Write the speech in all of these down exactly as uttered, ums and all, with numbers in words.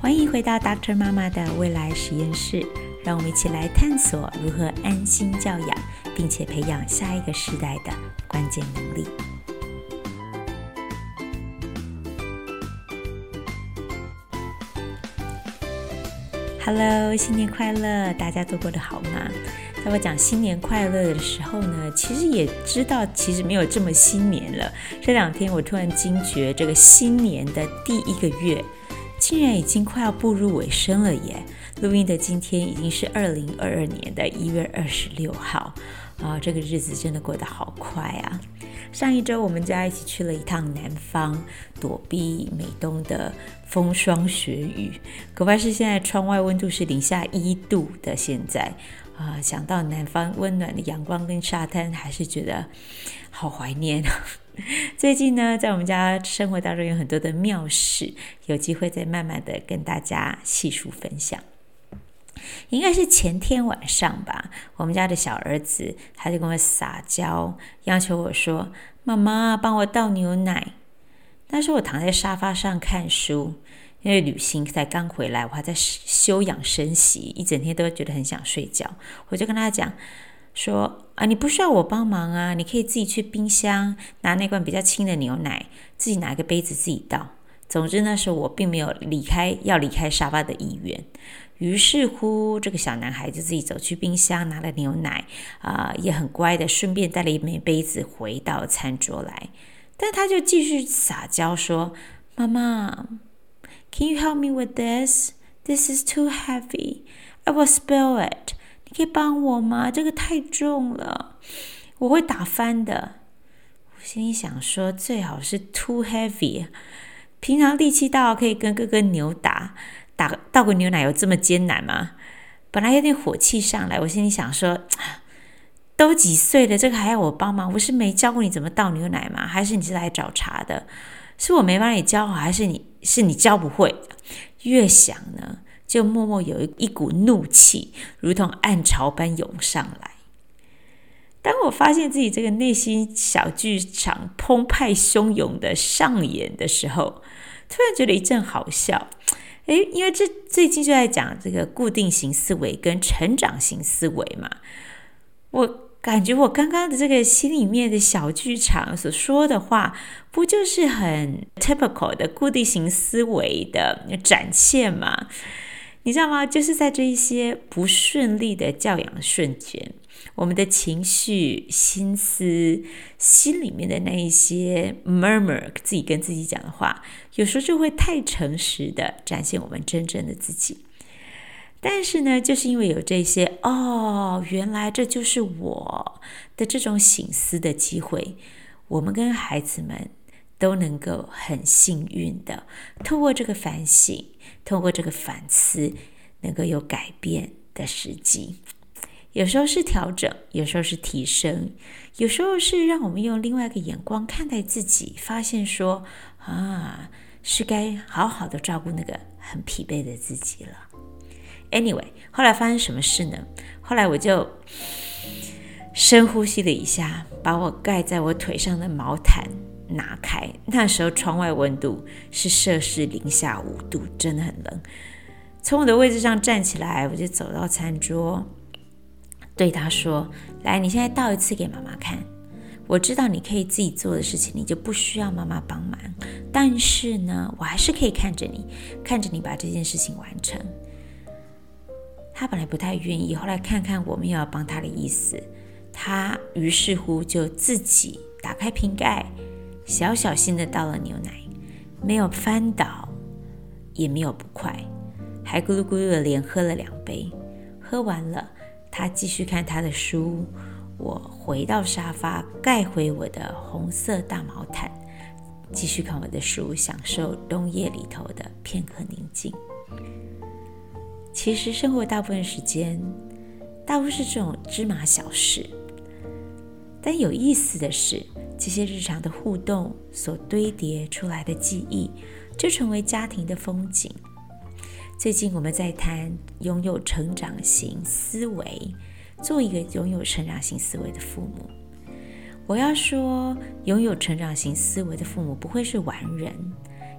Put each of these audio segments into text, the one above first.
欢迎回到 Doctor 妈妈的未来实验室，让我们一起来探索如何安心教养，并且培养下一个时代的关键能力。Hello， 新年快乐！大家都过得好吗？在我讲新年快乐的时候呢，其实也知道其实没有这么新年了。这两天我突然惊觉，这个新年的第一个月竟然已经快要步入尾声了耶！录音的今天已经是二零二二年的一月二十六号啊，这个日子真的过得好快啊！上一周我们家一起去了一趟南方，躲避美东的风霜雪雨。可怕是现在窗外温度是零下一度的现在啊，想到南方温暖的阳光跟沙滩，还是觉得好怀念。最近呢，在我们家生活当中有很多的妙事，有机会再慢慢的跟大家细数分享。应该是前天晚上吧，我们家的小儿子他就跟我撒娇，要求我说：“妈妈，帮我倒牛奶。”那时候我躺在沙发上看书，因为旅行才刚回来，我还在休养生息，一整天都觉得很想睡觉。我就跟他讲说啊，你不需要我帮忙啊，你可以自己去冰箱拿那罐比较轻的牛奶，自己拿一个杯子自己倒。总之那时候我并没有离开要离开沙发的意愿。于是乎，这个小男孩就自己走去冰箱拿了牛奶，啊、呃，也很乖的，顺便带了一枚杯子回到餐桌来。但他就继续撒娇说：“妈妈 ，Can you help me with this? This is too heavy. I will spill it. 你可以帮我吗？这个太重了，我会打翻的。”我心里想说，最好是 too heavy。平常力气大可以跟哥哥扭打。打倒个牛奶有这么艰难吗？本来有点火气上来，我心里想说，都几岁了，这个还要我帮忙？我是没教过你怎么倒牛奶吗？还是你是来找茬的？是我没帮你教好，还是你是你教不会？越想呢，就默默有一股怒气，如同暗潮般涌上来。当我发现自己这个内心小剧场澎湃汹涌的上演的时候，突然觉得一阵好笑。诶，因为这最近就在讲这个固定型思维跟成长型思维嘛，我感觉我刚刚的这个心里面的小剧场所说的话，不就是很 typical 的固定型思维的展现吗？你知道吗？就是在这一些不顺利的教养的瞬间，我们的情绪、心思、心里面的那一些 murmur 自己跟自己讲的话，有时候就会太诚实的展现我们真正的自己。但是呢，就是因为有这些哦，原来这就是我的这种省思的机会，我们跟孩子们都能够很幸运的透过这个反省，透过这个反思，能够有改变的时机。有时候是调整，有时候是提升，有时候是让我们用另外一个眼光看待自己，发现说啊，是该好好的照顾那个很疲惫的自己了。Anyway， 后来发生什么事呢？后来我就深呼吸了一下，把我盖在我腿上的毛毯拿开。那时候窗外温度是摄氏零下五度，真的很冷。从我的位置上站起来，我就走到餐桌，对他说：“来，你现在倒一次给妈妈看。我知道你可以自己做的事情，你就不需要妈妈帮忙。但是呢，我还是可以看着你，看着你把这件事情完成。”他本来不太愿意，后来看看我们要帮他的意思，他于是乎就自己打开瓶盖，小小心的倒了牛奶，没有翻倒，也没有不快，还咕噜咕噜的连喝了两杯。喝完了，他继续看他的书，我回到沙发，盖回我的红色大毛毯，继续看我的书，享受冬夜里头的片刻宁静。其实生活大部分时间大部分是这种芝麻小事，但有意思的是，这些日常的互动所堆叠出来的记忆，就成为家庭的风景。最近我们在谈拥有成长型思维，做一个拥有成长型思维的父母。我要说，拥有成长型思维的父母不会是完人，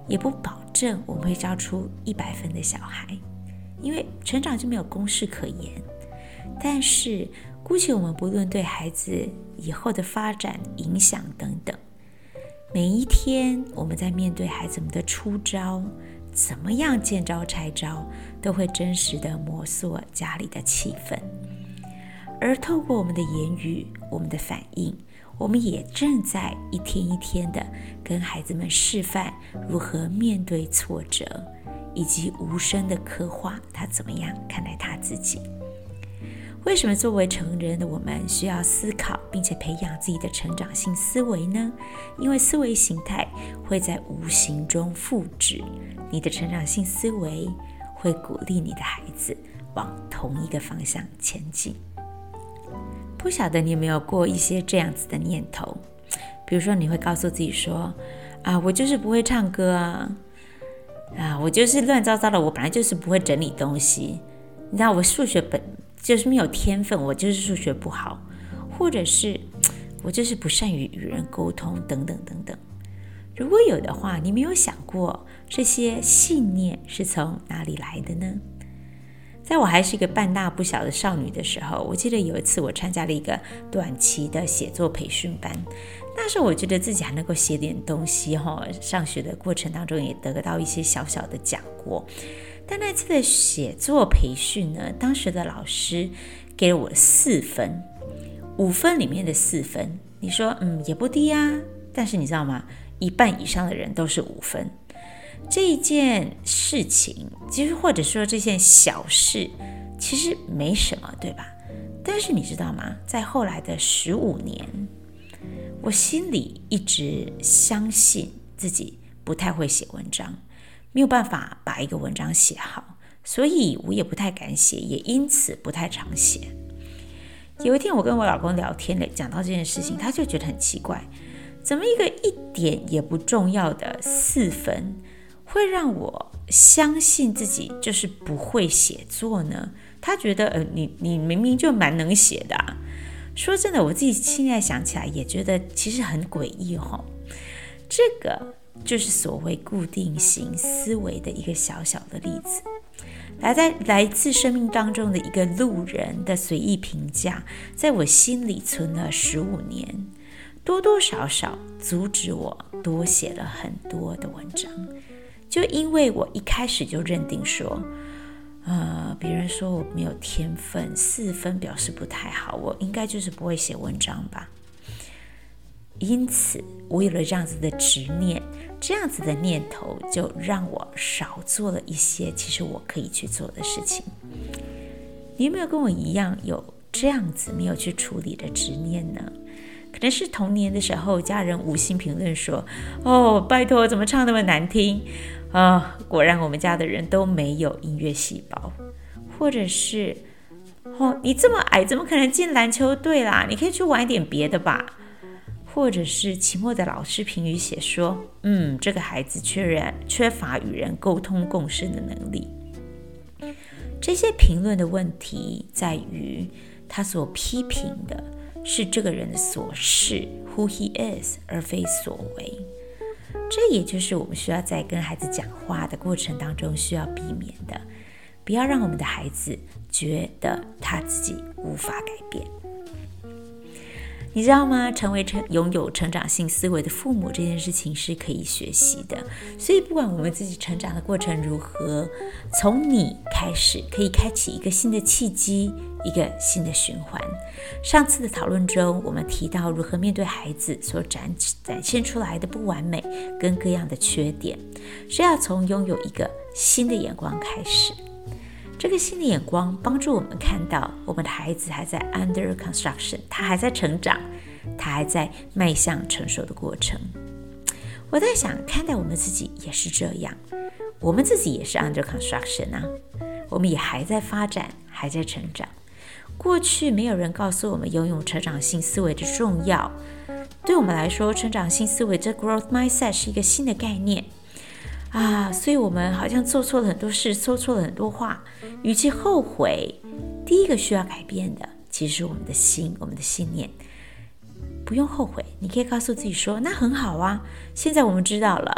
也不保证我们会教出一百分的小孩，因为成长就没有公式可言。但是姑且我们不论对孩子以后的发展影响等等，每一天我们在面对孩子们的出招，怎么样见招拆招，都会真实的磨塑家里的气氛。而透过我们的言语，我们的反应，我们也正在一天一天的跟孩子们示范如何面对挫折，以及无声的刻画他怎么样看待他自己。为什么作为成人的我们需要思考并且培养自己的成长性思维呢？因为思维形态会在无形中复制，你的成长性思维会鼓励你的孩子往同一个方向前进。不晓得你有没有过一些这样子的念头，比如说你会告诉自己说啊，我就是不会唱歌啊，啊，我就是乱糟糟的，我本来就是不会整理东西，你知道我数学本就是没有天分，我就是数学不好，或者是我就是不善于与人沟通等等等等。如果有的话，你没有想过这些信念是从哪里来的呢？在我还是一个半大不小的少女的时候，我记得有一次我参加了一个短期的写作培训班，那时候我觉得自己还能够写点东西，上学的过程当中也得到一些小小的奖过。但那次的写作培训呢，当时的老师给了我四分，五分里面的四分，你说嗯也不低啊，但是你知道吗？一半以上的人都是五分。这一件事情，其实或者说这件小事，其实没什么，对吧？但是你知道吗？在后来的十五年，我心里一直相信自己不太会写文章，没有办法把一个文章写好，所以我也不太敢写，也因此不太常写。有一天我跟我老公聊天了，讲到这件事情，他就觉得很奇怪，怎么一个一点也不重要的四分会让我相信自己就是不会写作呢？他觉得呃，你你明明就蛮能写的啊。说真的，我自己现在想起来也觉得其实很诡异哦。这个就是所谓固定型思维的一个小小的例子。来在来自生命当中的一个路人的随意评价，在我心里存了十五年，多多少少阻止我多写了很多的文章。就因为我一开始就认定说，呃，别人说我没有天分，四分表示不太好，我应该就是不会写文章吧。因此，我有了这样子的执念，这样子的念头就让我少做了一些其实我可以去做的事情。你有没有跟我一样有这样子没有去处理的执念呢？可能是童年的时候，家人五星评论说：“哦，拜托，怎么唱那么难听？”啊、呃，果然我们家的人都没有音乐细胞。或者是，哦，你这么矮，怎么可能进篮球队啦？你可以去玩一点别的吧。或者是期末的老师评语写说：“嗯，这个孩子缺人缺乏与人沟通共识的能力。”这些评论的问题在于，他所批评的是这个人的所是 who he is， 而非所为。这也就是我们需要在跟孩子讲话的过程当中需要避免的，不要让我们的孩子觉得他自己无法改变。你知道吗？成为成拥有成长性思维的父母这件事情是可以学习的，所以不管我们自己成长的过程如何，从你开始可以开启一个新的契机，一个新的循环。上次的讨论中，我们提到如何面对孩子所展展现出来的不完美跟各样的缺点，是要从拥有一个新的眼光开始。这个新的眼光帮助我们看到我们的孩子还在 under construction， 他还在成长，他还在迈向成熟的过程。我在想，看待我们自己也是这样，我们自己也是 under construction 啊，我们也还在发展，还在成长。过去没有人告诉我们拥有成长性思维的重要，对我们来说，成长性思维这 growth mindset 是一个新的概念啊，所以我们好像做错了很多事，说错了很多话。与其后悔，第一个需要改变的其实是我们的心，我们的信念。不用后悔，你可以告诉自己说，那很好啊，现在我们知道了，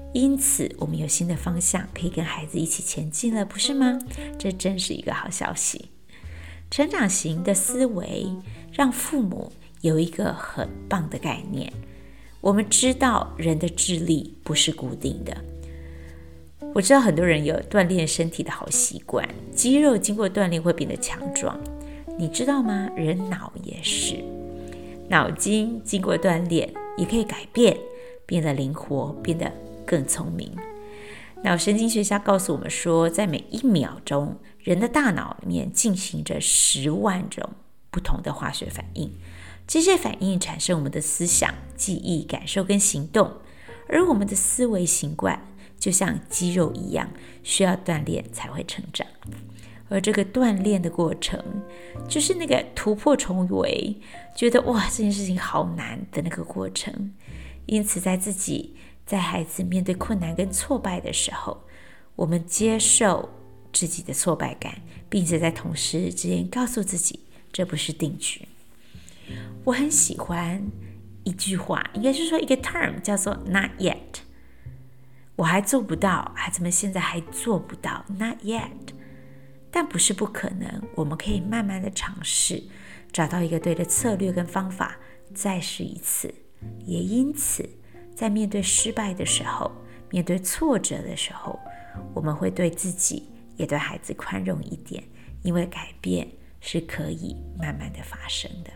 因此我们有新的方向可以跟孩子一起前进了，不是吗？这真是一个好消息。成长型的思维让父母有一个很棒的概念，我们知道人的智力不是固定的。我知道很多人有锻炼身体的好习惯，肌肉经过锻炼会变得强壮，你知道吗？人脑也是，脑筋经过锻炼也可以改变，变得灵活，变得更聪明。脑神经学家告诉我们说，在每一秒钟，人的大脑里面进行着十万种不同的化学反应，这些反应产生我们的思想、记忆、感受跟行动，而我们的思维习惯就像肌肉一样，需要锻炼才会成长。而这个锻炼的过程，就是那个突破重围，觉得哇，这件事情好难的那个过程。因此在自己在孩子面对困难跟挫败的时候，我们接受自己的挫败感，并且在同时之间告诉自己，这不是定局。我很喜欢一句话，应该是说一个 term 叫做 not yet。 我还做不到，孩子们现在还做不到 not yet， 但不是不可能，我们可以慢慢的尝试，找到一个对的策略跟方法，再试一次。也因此在面对失败的时候，面对挫折的时候，我们会对自己也对孩子宽容一点，因为改变是可以慢慢的发生的。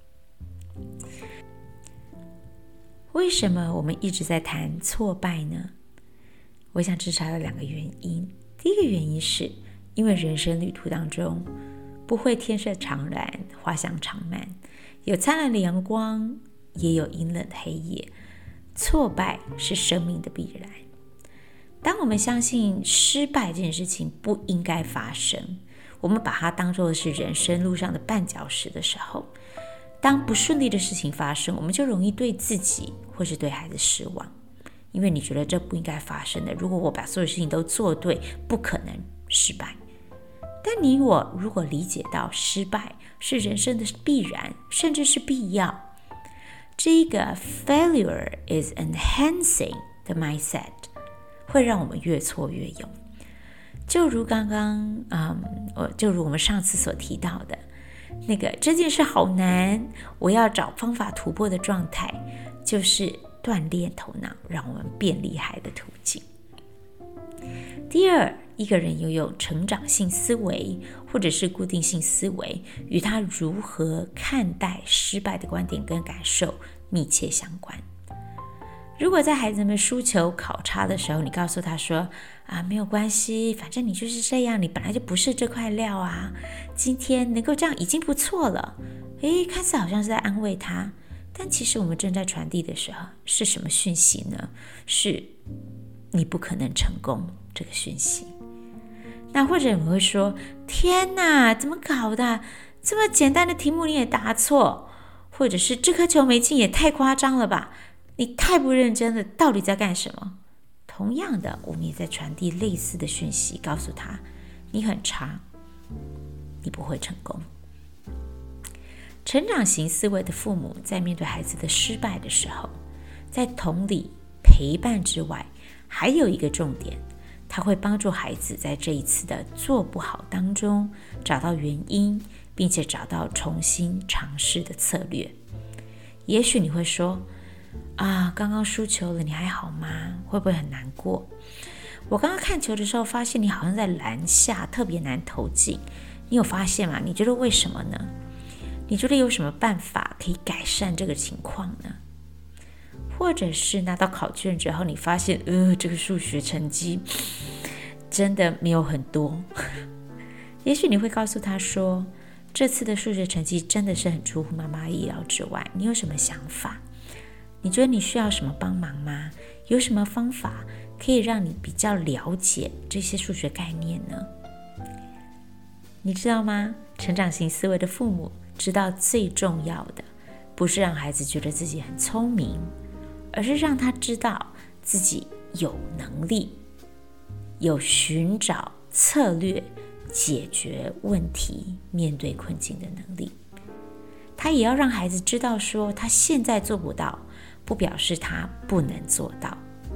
为什么我们一直在谈挫败呢？我想至少有两个原因。第一个原因是因为人生旅途当中不会天色常蓝花香常漫，有灿烂的阳光，也有阴冷的黑夜。挫败是生命的必然。当我们相信失败这件事情不应该发生，我们把它当作是人生路上的绊脚石的时候，当不顺利的事情发生，我们就容易对自己或是对孩子失望，因为你觉得这不应该发生的，如果我把所有事情都做对，不可能失败。但你我如果理解到失败是人生的必然，甚至是必要，这一个 failure is enhancing the mindset 会让我们越挫越勇。就如刚刚、嗯、就如我们上次所提到的那个这件事好难，我要找方法突破的状态，就是锻炼头脑让我们变厉害的途径。第二，一个人拥有成长性思维或者是固定性思维，与他如何看待失败的观点跟感受密切相关。如果在孩子们输球考差的时候，你告诉他说啊，没有关系，反正你就是这样，你本来就不是这块料啊，今天能够这样已经不错了。诶，看似好像是在安慰他，但其实我们正在传递的时候是什么讯息呢？是你不可能成功这个讯息。那或者你会说，天哪，怎么搞的？这么简单的题目你也答错，或者是这颗球没进也太夸张了吧，你太不认真了，到底在干什么？同样的，我们也在传递类似的讯息，告诉他你很差，你不会成功。成长型思维的父母在面对孩子的失败的时候，在同理陪伴之外，还有一个重点，他会帮助孩子在这一次的做不好当中找到原因，并且找到重新尝试的策略。也许你会说啊，刚刚输球了，你还好吗？会不会很难过？我刚刚看球的时候发现你好像在篮下特别难投进，你有发现吗？你觉得为什么呢？你觉得有什么办法可以改善这个情况呢？或者是拿到考卷之后，你发现呃，这个数学成绩真的没有很多。也许你会告诉他说，这次的数学成绩真的是很出乎妈妈意料之外，你有什么想法？你觉得你需要什么帮忙吗？有什么方法可以让你比较了解这些数学概念呢？你知道吗？成长型思维的父母知道最重要的不是让孩子觉得自己很聪明，而是让他知道自己有能力，有寻找策略解决问题、面对困境的能力。他也要让孩子知道说，他现在做不到不表示他不能做到，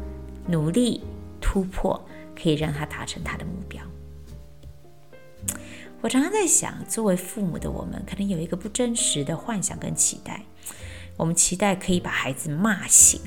努力突破，可以让他达成他的目标。我常常在想，作为父母的我们，可能有一个不真实的幻想跟期待，我们期待可以把孩子骂醒。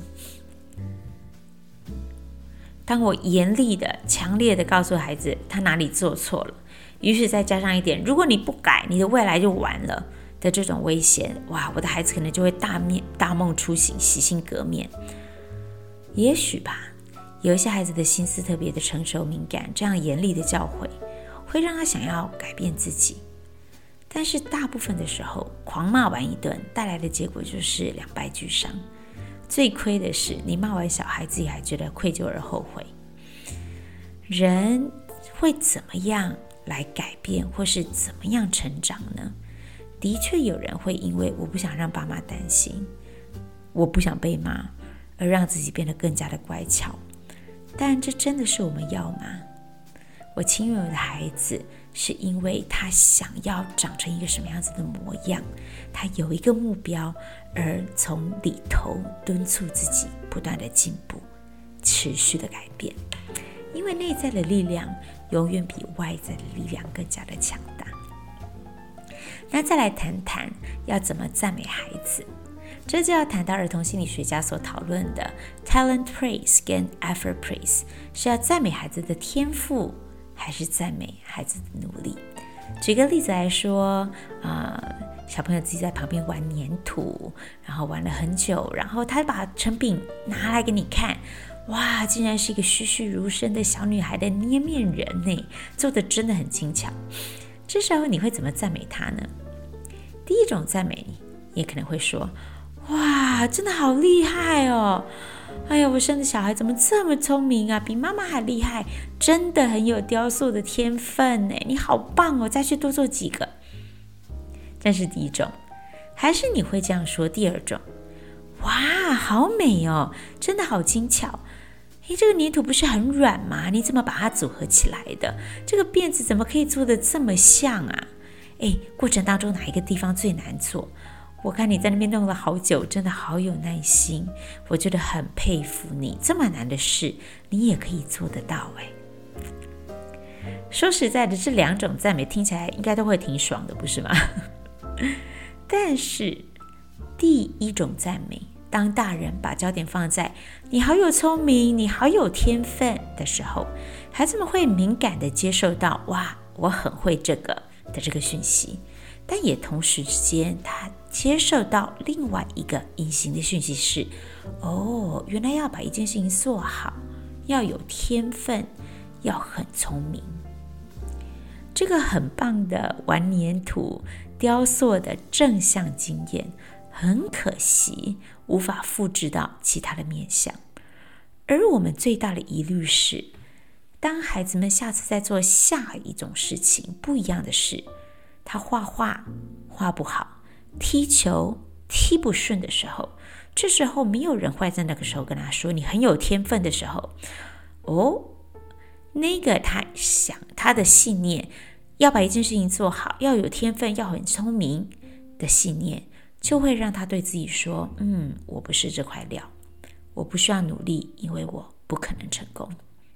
当我严厉的、强烈的告诉孩子他哪里做错了，于是再加上一点，如果你不改，你的未来就完了的这种威胁，哇，我的孩子可能就会大面大梦初醒，洗心革面。也许吧，有一些孩子的心思特别的成熟敏感，这样严厉的教诲会让他想要改变自己，但是大部分的时候，狂骂完一顿带来的结果就是两败俱伤。最亏的是，你骂完小孩自己还觉得愧疚而后悔。人会怎么样来改变，或是怎么样成长呢？的确有人会因为我不想让爸妈担心，我不想被骂，而让自己变得更加的乖巧。但这真的是我们要吗？我亲友的孩子是因为他想要长成一个什么样子的模样，他有一个目标，而从里头敦促自己不断的进步，持续的改变。因为内在的力量永远比外在的力量更加的强大。那再来谈谈要怎么赞美孩子，这就要谈到儿童心理学家所讨论的 talent praise 跟 effort praise， 是要赞美孩子的天赋，还是赞美孩子的努力。举个例子来说、呃、小朋友自己在旁边玩粘土，然后玩了很久，然后他把成品拿来给你看，哇，竟然是一个栩栩如生的小女孩的捏面人呢，做的真的很精巧。这时候你会怎么赞美他呢？第一种赞美，你也可能会说，哇，真的好厉害哦，哎呀，我生的小孩怎么这么聪明啊，比妈妈还厉害，真的很有雕塑的天分呢，你好棒哦，再去多做几个。这是第一种。还是你会这样说，第二种，哇，好美哦，真的好精巧，诶，这个粘土不是很软吗？你怎么把它组合起来的？这个辫子怎么可以做得这么像啊？诶，过程当中哪一个地方最难做？我看你在那边弄了好久，真的好有耐心，我觉得很佩服你，这么难的事你也可以做得到诶。说实在的，这两种赞美听起来应该都会挺爽的，不是吗？但是第一种赞美，当大人把焦点放在你好有聪明，你好有天分的时候，孩子们会敏感地接受到，哇，我很会这个的这个讯息，但也同时之间他接受到另外一个隐形的讯息是，哦，原来要把一件事情做好，要有天分，要很聪明。这个很棒的玩粘土雕塑的正向经验，很可惜无法复制到其他的面向。而我们最大的疑虑是，当孩子们下次在做下一种事情，不一样的事，他画画画不好，踢球踢不顺的时候，这时候没有人会在那个时候跟他说你很有天分的时候，哦，那个他想他的信念，要把一件事情做好，要有天分，要很聪明的信念，就会让他对自己说，嗯，我不是这块料，我不需要努力，因为我不可能成功。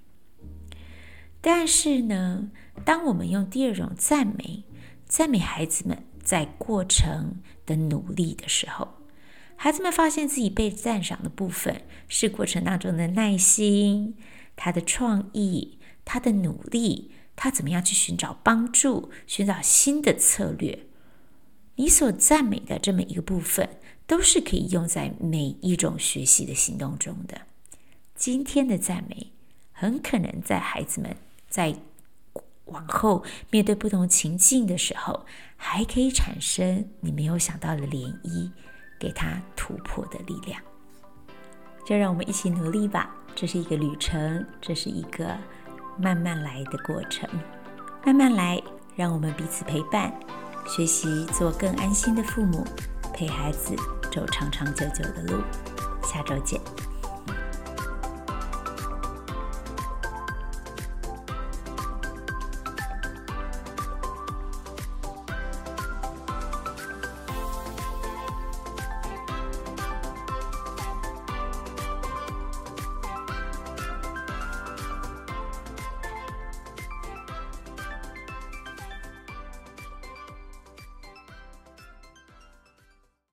但是呢，当我们用第二种赞美赞美孩子们在过程的努力的时候，孩子们发现自己被赞赏的部分是过程当中的耐心，他的创意，他的努力，他怎么样去寻找帮助，寻找新的策略。你所赞美的这么一个部分，都是可以用在每一种学习的行动中的。今天的赞美很可能在孩子们在往后面对不同情境的时候，还可以产生你没有想到的涟漪，给他突破的力量。就让我们一起努力吧，这是一个旅程，这是一个慢慢来的过程，慢慢来，让我们彼此陪伴，学习做更安心的父母，陪孩子走长长久久的路。下周见。